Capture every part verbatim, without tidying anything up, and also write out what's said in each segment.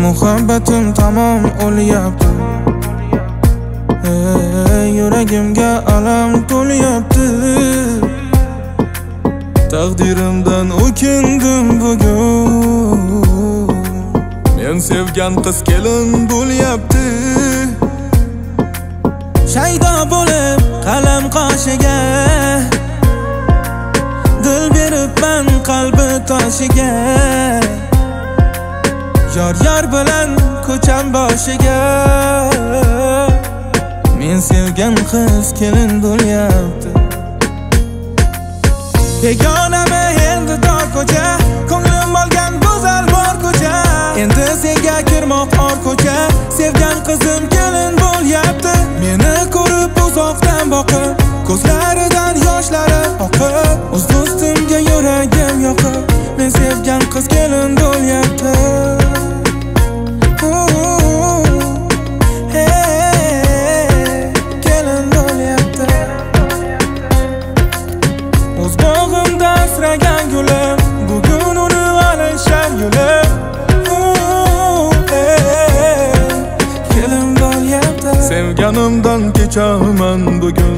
Muhabbatim tamom o'lyapti. Ey, yuragimga alam to'lyapti. Taqdirimdan o'kindim bugun. Men sevgan qiz kelin bo'lyapti. Shaydo bo'lib qalam qoshiga, dil beribman qalbi toshiga. Yor yor bilan ko'cham boshiga. Men sevgan qiz kelin bo'lyapti. Begonami endi tor ko'cha, ko'nglim olgan go'zal bor ko'cha. Endi senga kirmoq or ko'cha, sevgan qizim kelin bo'lyapti. Meni ko'rib uzoqdan boqib, ko'zlaridan yoshlari oqib, o'z do'stimga yuragim yoqib, men sevgan qiz kelin bo'lyapti. O'z bog'imda asragan gulim, bugun uni alishar yulim. Kelin bo'lyapti. Sevganimdan kechaman bugun,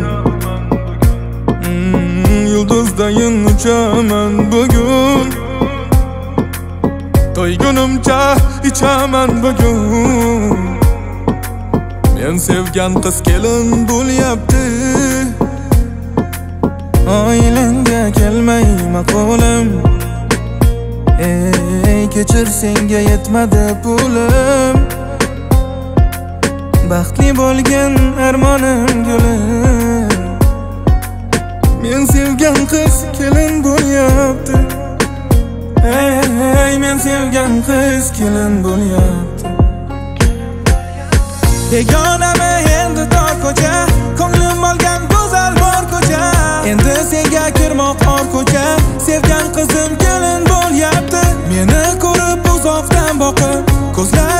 mm, yulduzdayin uchaman bugun. To'ygunimcha ichaman bugun. Men sevgan qiz kelin bo'lyapti. Oilangga kelmay maqolim, ey kechir senga yetmadi pulim. Baxtli bo'lgan armonim gulim. Men sevgan qiz kelin bo'lyapti. Ey men sevgan qiz kelin bo'lyapti. Begonami endi tor ko'cha, ko'nglim olgan go'zal bor ko'cha. Endi senga kirmoq or ko'cha, sevgan qizim kelin bo'lyapti. Meni ko'rib uzoqdan boqib, ko'zlar